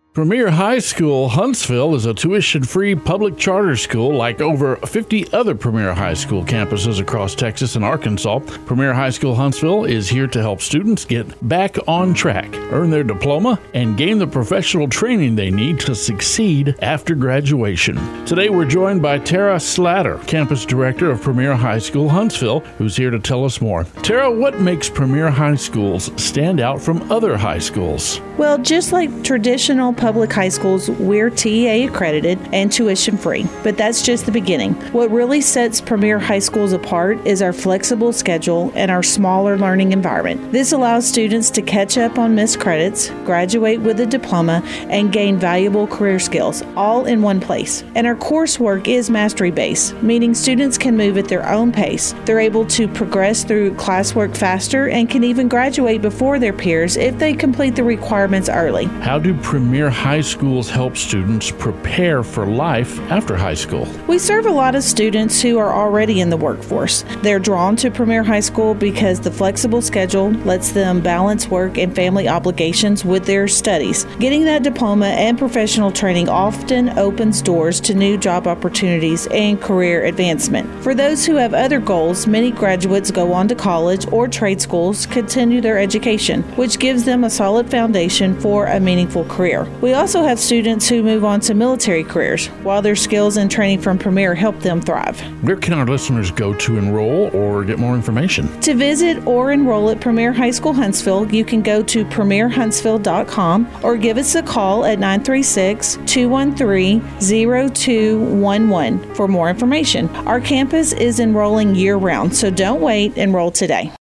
Premier High School Huntsville is a tuition-free public charter school like over 50 other Premier High School campuses across Texas and Arkansas. Premier High School Huntsville is here to help students get back on track, earn their diploma, and gain the professional training they need to succeed after graduation. Today we're joined by Tara Slatter, Campus Director of Premier High School Huntsville, who's here to tell us more. Tara, what makes Premier High Schools stand out from other high schools? Well, just like traditional public high schools, we're TEA accredited and tuition free, but that's just the beginning. What really sets Premier High Schools apart is our flexible schedule and our smaller learning environment. This allows students to catch up on missed credits, graduate with a diploma, and gain valuable career skills, all in one place. And our coursework is mastery-based, meaning students can move at their own pace. They're able to progress through classwork faster and can even graduate before their peers if they complete the requirements early. How do Premier High Schools help students prepare for life after high school? We serve a lot of students who are already in the workforce. They're drawn to Premier High School because the flexible schedule lets them balance work and family obligations with their studies. Getting that diploma and professional training often opens doors to new job opportunities and career advancement. For those who have other goals, many graduates go on to college or trade schools, continue their education, which gives them a solid foundation for a meaningful career. We also have students who move on to military careers, while their skills and training from Premier help them thrive. Where can our listeners go to enroll or get more information? To visit or enroll at Premier High School Huntsville, you can go to premierhuntsville.com or give us a call at 936-213-0211 for more information. Our campus is enrolling year-round, so don't wait, enroll today.